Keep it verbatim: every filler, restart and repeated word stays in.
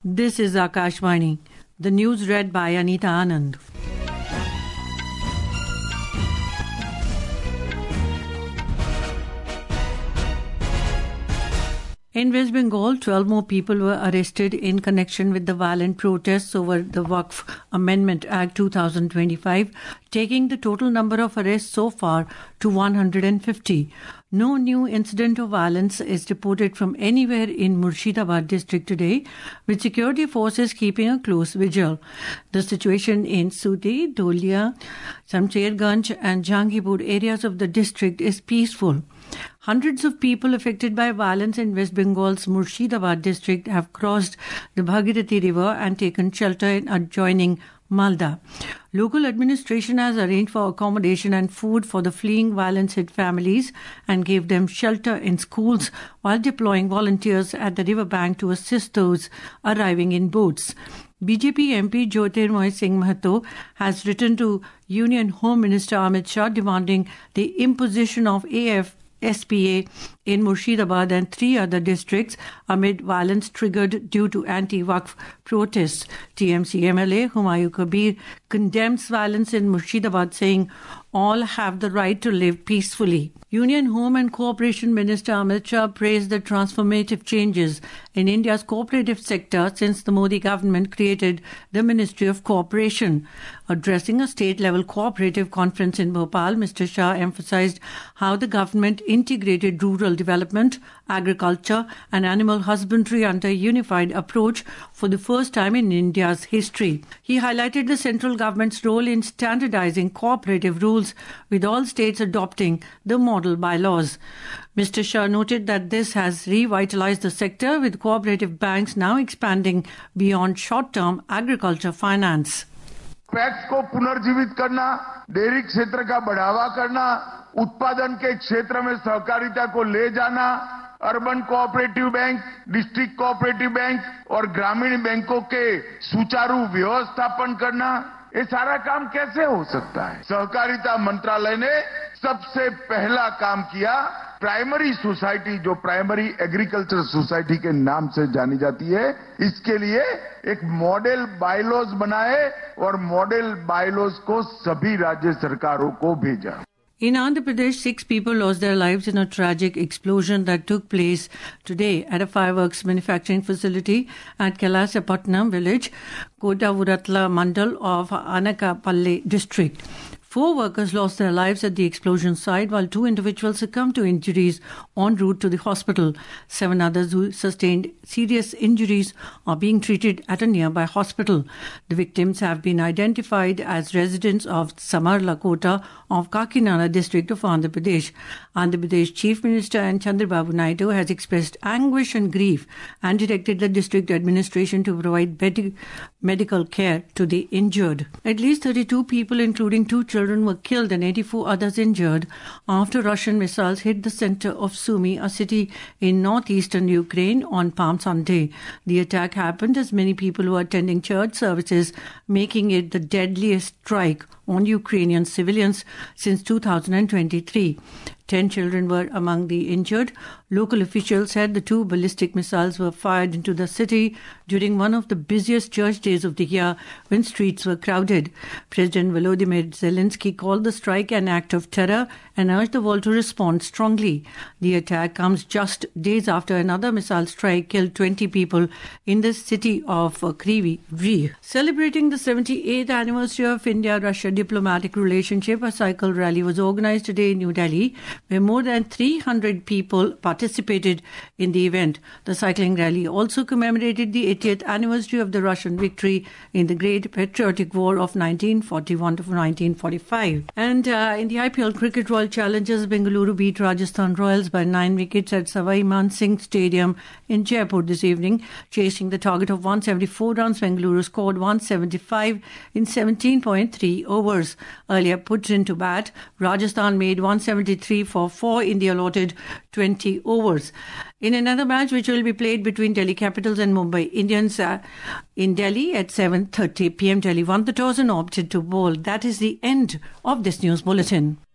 This is Akashvani. The news read by Anita Anand. In West Bengal, twelve more people were arrested in connection with the violent protests over the Waqf Amendment Act two thousand twenty-five, taking the total number of arrests so far to one hundred fifty. No new incident of violence is reported from anywhere in Murshidabad district today, with security forces keeping a close vigil. The situation in Sudi, Dolia, Samcherganj and Jangipur areas of the district is peaceful. Hundreds of people affected by violence in West Bengal's Murshidabad district have crossed the Bhagirathi River and taken shelter in adjoining Malda. Local administration has arranged for accommodation and food for the fleeing violence-hit families and gave them shelter in schools while deploying volunteers at the riverbank to assist those arriving in boats. B J P M P Jyotirmoy Singh Mahato has written to Union Home Minister Amit Shah demanding the imposition of A F S P A in Murshidabad and three other districts amid violence triggered due to anti-Waqf protests. T M C M L A Humayun Kabir condemns violence in Murshidabad, saying all have the right to live peacefully. Union Home and Cooperation Minister Amit Shah praised the transformative changes in India's cooperative sector since the Modi government created the Ministry of Cooperation. Addressing a state-level cooperative conference in Bhopal, Mister Shah emphasized how the government integrated rural development, agriculture and animal husbandry under a unified approach for the first time in India's history. He highlighted the central government's role in standardizing cooperative rules, with all states adopting the model bylaws. Mister Shah noted that this has revitalized the sector, with cooperative banks now expanding beyond short-term agriculture finance. PACS को पुनर्जीवित करना, dairy क्षेत्र का बढ़ावा करना, उत्पादन के क्षेत्र में सहकारिता को ले जाना, urban cooperative bank, district cooperative bank और ग्रामीण बैंकों के सुचारू व्यवस्थापन करना, ये सारा काम कैसे हो सकता है? सहकारिता मंत्रालय ने सबसे पहला काम किया, प्राइमरी सोसाइटी, जो प्राइमरी एग्रीकल्चर सोसाइटी के नाम से जानी जाती है, इसके लिए एक मॉडल बायलॉज बनाए और मॉडल बायलॉज को सभी राज्य सरकारों को भेजा. In Andhra Pradesh, six people lost their lives in a tragic explosion that took place today at a fireworks manufacturing facility at Kalasapatnam village, Kodavuratla Mandal of Anakapalle district. Four workers lost their lives at the explosion site, while two individuals succumbed to injuries en route to the hospital. Seven others who sustained serious injuries are being treated at a nearby hospital. The victims have been identified as residents of Samarla Kota of Kakinada district of Andhra Pradesh. Andhra Pradesh Chief Minister N. Chandrababu Naidu has expressed anguish and grief and directed the district administration to provide better medical care to the injured. At least thirty-two people, including two children, were killed and eighty-four others injured after Russian missiles hit the center of Sumy, a city in northeastern Ukraine, on Palm Sunday. The attack happened as many people were attending church services, making it the deadliest strike on Ukrainian civilians since two thousand twenty-three. Ten children were among the injured. Local officials said the two ballistic missiles were fired into the city during one of the busiest church days of the year, when streets were crowded. President Volodymyr Zelensky called the strike an act of terror and urged the world to respond strongly. The attack comes just days after another missile strike killed twenty people in the city of Kryvyi Rih. Celebrating the seventy-eighth anniversary of India-Russia diplomatic relationship, a cycle rally was organized today in New Delhi, where more than three hundred people participated in the event. The cycling rally also commemorated the eightieth anniversary of the Russian victory in the Great Patriotic War of nineteen forty-one to nineteen forty-five. And uh, in the I P L Cricket Royal Challengers, Bengaluru beat Rajasthan Royals by nine wickets at Savai Man Singh Stadium in Jaipur this evening. Chasing the target of one hundred seventy-four runs, Bengaluru scored one hundred seventy-five in seventeen point three overs. Earlier put into bat, Rajasthan made one hundred seventy-three for four in the allotted twenty overs. In another match which will be played between Delhi Capitals and Mumbai Indians uh, in Delhi at seven thirty p.m. Delhi won the toss and opted to bowl. That is the end of this news bulletin.